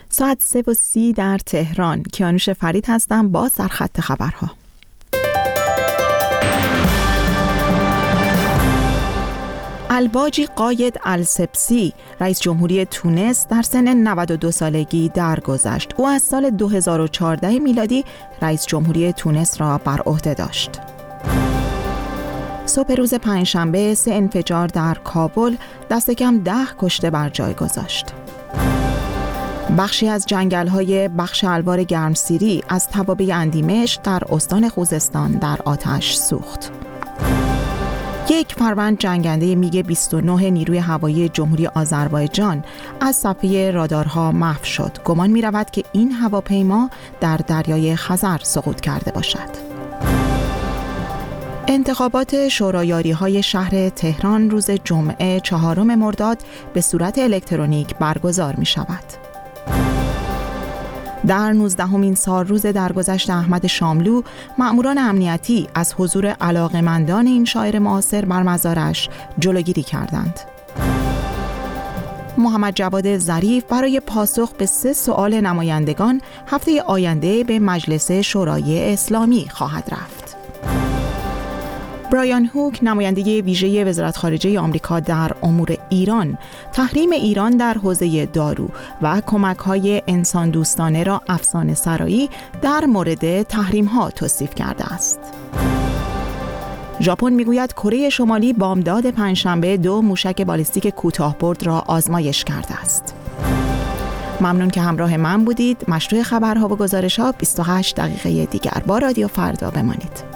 ساعت 3:30 در تهران. کیانوش فرید هستم با سرخط خبرها. الباجی قاید السبسی، رئیس جمهوری تونس، در سن 92 سالگی درگذشت. او از سال 2014 میلادی رئیس جمهوری تونس را بر عهده داشت. صبح روز پنجشنبه 3 انفجار در کابل دست کم 10 کشته بر جای گذاشت. بخشی از جنگل‌های بخش الوار گرمسیری از توابع اندیمشق در استان خوزستان در آتش سوخت. یک فروند جنگنده میگ 29 نیروی هوایی جمهوری آذربایجان از صفحه رادارها محو شد. گمان می‌رود که این هواپیما در دریای خزر سقوط کرده باشد. انتخابات شورایاری‌های شهر تهران روز جمعه 4 مرداد به صورت الکترونیک برگزار می‌شود. در 19مین سالروز درگذشت احمد شاملو، مأموران امنیتی از حضور علاقه‌مندان این شاعر معاصر بر مزارش جلوگیری کردند. محمد جواد ظریف برای پاسخ به 3 سوال نمایندگان هفته آینده به مجلس شورای اسلامی خواهد رفت. برایان هوک، نماینده ویژه وزارت خارجه آمریکا در امور ایران، تحریم ایران در حوزه دارو و کمک‌های انسان دوستانه را افسانه سرایی در مورد تحریم‌ها توصیف کرده است. ژاپن میگوید کره شمالی بامداد پنجشنبه 2 موشک بالستیک کوتاه‌برد را آزمایش کرده است. ممنون که همراه من بودید. مشروع خبرها و گزارش‌ها 28 دقیقه دیگر با رادیو فردا بمانید.